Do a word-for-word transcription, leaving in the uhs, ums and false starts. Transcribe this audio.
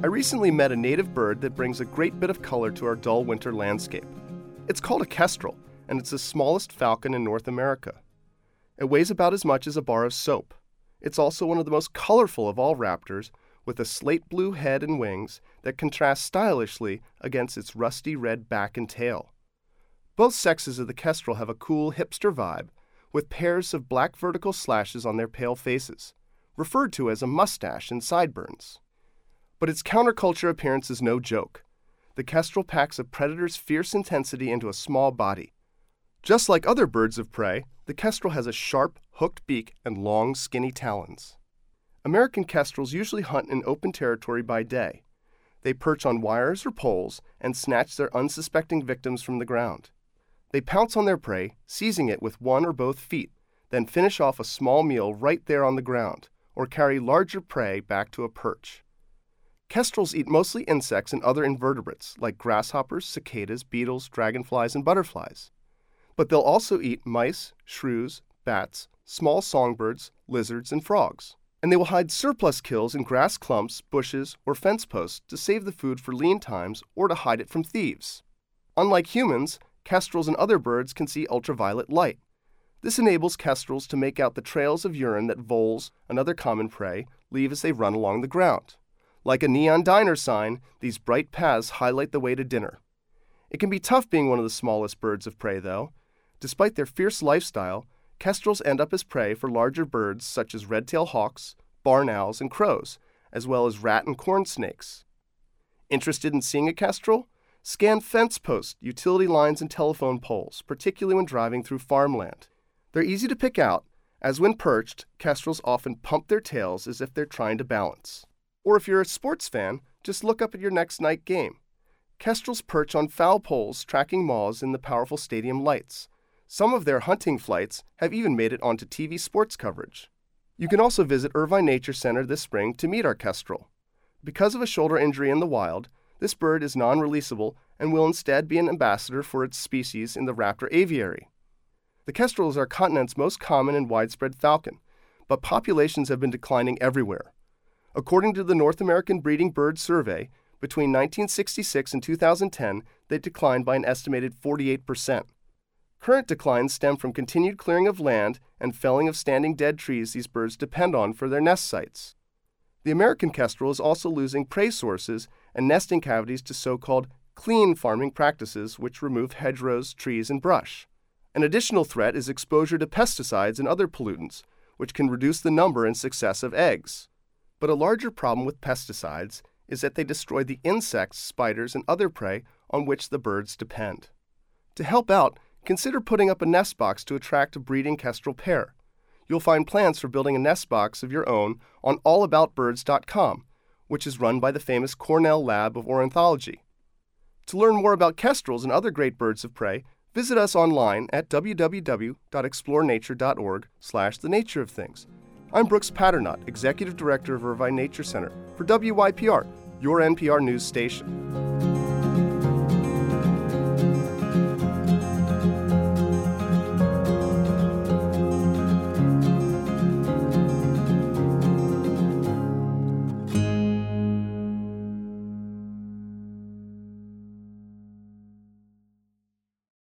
recently met a native bird that brings a great bit of color to our dull winter landscape. It's called a kestrel, and it's the smallest falcon in North America. It weighs about as much as a bar of soap. It's also one of the most colorful of all raptors, with a slate blue head and wings that contrast stylishly against its rusty red back and tail. Both sexes of the kestrel have a cool hipster vibe, with pairs of black vertical slashes on their pale faces, referred to as a mustache and sideburns. But its counterculture appearance is no joke. The kestrel packs a predator's fierce intensity into a small body. Just like other birds of prey, the kestrel has a sharp, hooked beak and long, skinny talons. American kestrels usually hunt in open territory by day. They perch on wires or poles and snatch their unsuspecting victims from the ground. They pounce on their prey, seizing it with one or both feet, then finish off a small meal right there on the ground, or carry larger prey back to a perch. Kestrels eat mostly insects and other invertebrates like grasshoppers, cicadas, beetles, dragonflies, and butterflies. But they'll also eat mice, shrews, bats, small songbirds, lizards, and frogs. And they will hide surplus kills in grass clumps, bushes, or fence posts to save the food for lean times or to hide it from thieves. Unlike humans, kestrels and other birds can see ultraviolet light. This enables kestrels to make out the trails of urine that voles, another common prey, leave as they run along the ground. Like a neon diner sign, these bright paths highlight the way to dinner. It can be tough being one of the smallest birds of prey, though. Despite their fierce lifestyle, kestrels end up as prey for larger birds such as red-tailed hawks, barn owls, and crows, as well as rat and corn snakes. Interested in seeing a kestrel? Scan fence posts, utility lines, and telephone poles, particularly when driving through farmland. They're easy to pick out, as when perched, kestrels often pump their tails as if they're trying to balance. Or if you're a sports fan, just look up at your next night game. Kestrels perch on foul poles tracking moths in the powerful stadium lights. Some of their hunting flights have even made it onto T V sports coverage. You can also visit Irvine Nature Center this spring to meet our kestrel. Because of a shoulder injury in the wild, this bird is non-releasable and will instead be an ambassador for its species in the raptor aviary. The kestrel is our continent's most common and widespread falcon, but populations have been declining everywhere. According to the North American Breeding Bird Survey, between nineteen sixty-six and two thousand ten, they declined by an estimated forty-eight percent. Current declines stem from continued clearing of land and felling of standing dead trees these birds depend on for their nest sites. The American kestrel is also losing prey sources and nesting cavities to so-called clean farming practices, which remove hedgerows, trees, and brush. An additional threat is exposure to pesticides and other pollutants, which can reduce the number and success of eggs. But a larger problem with pesticides is that they destroy the insects, spiders, and other prey on which the birds depend. To help out, consider putting up a nest box to attract a breeding kestrel pair. You'll find plans for building a nest box of your own on all about birds dot com, which is run by the famous Cornell Lab of Ornithology. To learn more about kestrels and other great birds of prey, visit us online at w w w dot explore nature dot org slash the nature of things. I'm Brooks Patternot, Executive Director of Irvine Nature Center for W Y P R, your N P R news station.